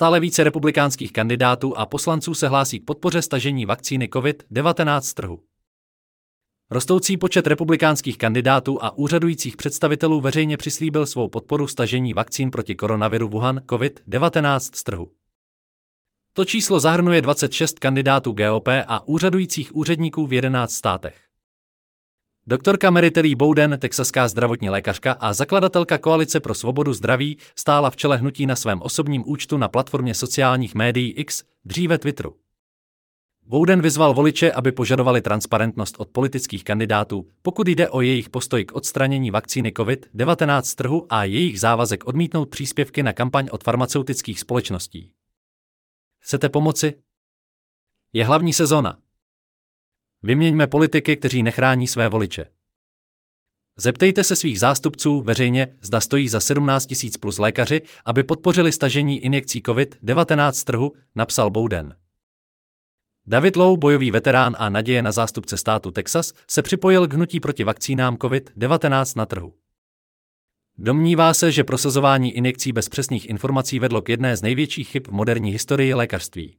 Stále více republikánských kandidátů a poslanců se hlásí k podpoře stažení vakcíny COVID-19 z trhu. Rostoucí počet republikánských kandidátů a úřadujících představitelů veřejně přislíbil svou podporu stažení vakcín proti koronaviru Wuhan COVID-19 z trhu. To číslo zahrnuje 26 kandidátů GOP a úřadujících úředníků v 11 státech. Doktorka Mary Terry Bowden, texaská zdravotní lékařka a zakladatelka Koalice pro svobodu zdraví, stála v čele hnutí na svém osobním účtu na platformě sociálních médií X, dříve Twitteru. Bowden vyzval voliče, aby požadovali transparentnost od politických kandidátů, pokud jde o jejich postoj k odstranění vakcíny COVID-19 z trhu a jejich závazek odmítnout příspěvky na kampaň od farmaceutických společností. Chcete pomoci? Je hlavní sezóna. Vyměňme politiky, kteří nechrání své voliče. Zeptejte se svých zástupců veřejně, zda stojí za 17 000 plus lékaři, aby podpořili stažení injekcí COVID-19 z trhu, napsal Bowden. David Lowe, bojový veterán a naděje na zástupce státu Texas, se připojil k hnutí proti vakcínám COVID-19 na trhu. Domnívá se, že prosazování injekcí bez přesných informací vedlo k jedné z největších chyb v moderní historii lékařství.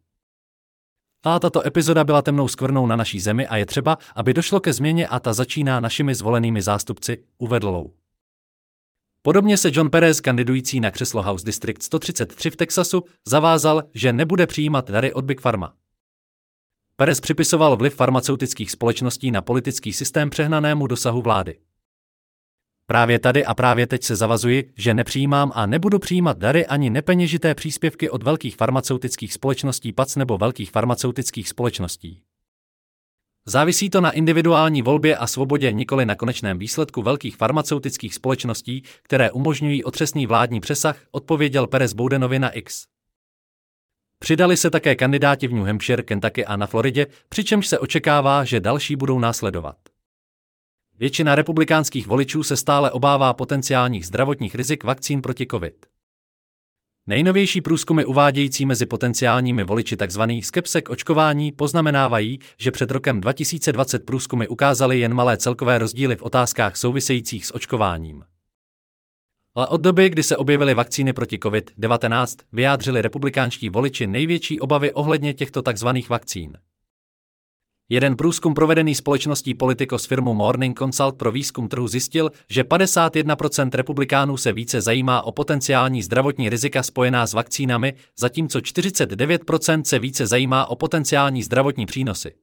A tato epizoda byla temnou skvrnou na naší zemi a je třeba, aby došlo ke změně a ta začíná našimi zvolenými zástupci, uvedl Lowe. Podobně se John Perez, kandidující na křeslo House District 133 v Texasu, zavázal, že nebude přijímat dary od Big Pharma. Perez připisoval vliv farmaceutických společností na politický systém přehnanému dosahu vlády. Právě tady a právě teď se zavazuji, že nepřijímám a nebudu přijímat dary ani nepeněžité příspěvky od velkých farmaceutických společností PAC nebo velkých farmaceutických společností. Závisí to na individuální volbě a svobodě, nikoli na konečném výsledku velkých farmaceutických společností, které umožňují otřesný vládní přesah, odpověděl Perez Bowdenovi na X. Přidali se také kandidáti v New Hampshire, Kentucky a na Floridě, přičemž se očekává, že další budou následovat. Většina republikánských voličů se stále obává potenciálních zdravotních rizik vakcín proti COVID. Nejnovější průzkumy uvádějící mezi potenciálními voliči tzv. Skepse k očkování poznamenávají, že před rokem 2020 průzkumy ukázaly jen malé celkové rozdíly v otázkách souvisejících s očkováním. Ale od doby, kdy se objevily vakcíny proti COVID-19, vyjádřili republikánští voliči největší obavy ohledně těchto tzv. Vakcín. Jeden průzkum provedený společností Politico s firmou Morning Consult pro výzkum trhu zjistil, že 51% republikánů se více zajímá o potenciální zdravotní rizika spojená s vakcínami, zatímco 49% se více zajímá o potenciální zdravotní přínosy.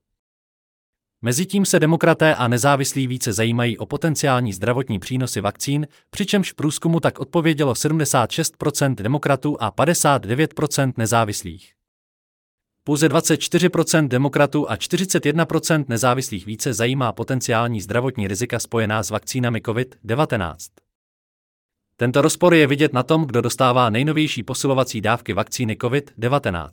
Mezitím se demokraté a nezávislí více zajímají o potenciální zdravotní přínosy vakcín, přičemž v průzkumu tak odpovědělo 76% demokratů a 59% nezávislých. Pouze 24% demokratů a 41% nezávislých více zajímá potenciální zdravotní rizika spojená s vakcínami COVID-19. Tento rozpor je vidět na tom, kdo dostává nejnovější posilovací dávky vakcíny COVID-19.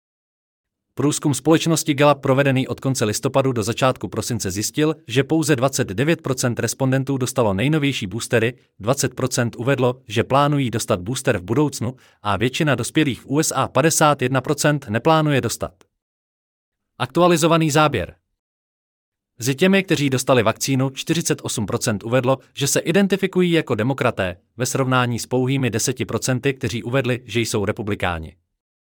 Průzkum společnosti Gallup provedený od konce listopadu do začátku prosince zjistil, že pouze 29% respondentů dostalo nejnovější boostery, 20% uvedlo, že plánují dostat booster v budoucnu a většina dospělých v USA 51% neplánuje dostat. Aktualizovaný záběr. Mezi těmi, kteří dostali vakcínu, 48% uvedlo, že se identifikují jako demokraté, ve srovnání s pouhými 10%, kteří uvedli, že jsou republikáni.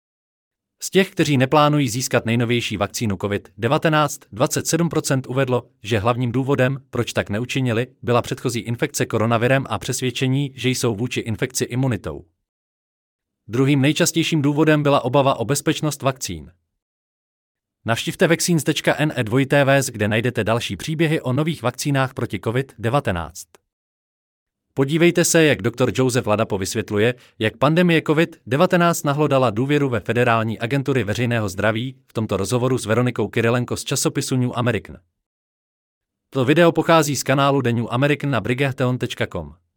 Z těch, kteří neplánují získat nejnovější vakcínu COVID-19, 27% uvedlo, že hlavním důvodem, proč tak neučinili, byla předchozí infekce koronavirem a přesvědčení, že jsou vůči infekci imunitou. Druhým nejčastějším důvodem byla obava o bezpečnost vakcín. Navštivte vaccines.ne2tv, kde najdete další příběhy o nových vakcínách proti COVID-19. Podívejte se, jak dr. Joseph Ladapo vysvětluje, jak pandemie COVID-19 nahlodala důvěru ve Federální agentury veřejného zdraví v tomto rozhovoru s Veronikou Kyrilenko z časopisu New American. To video pochází z kanálu The New American na brighton.com.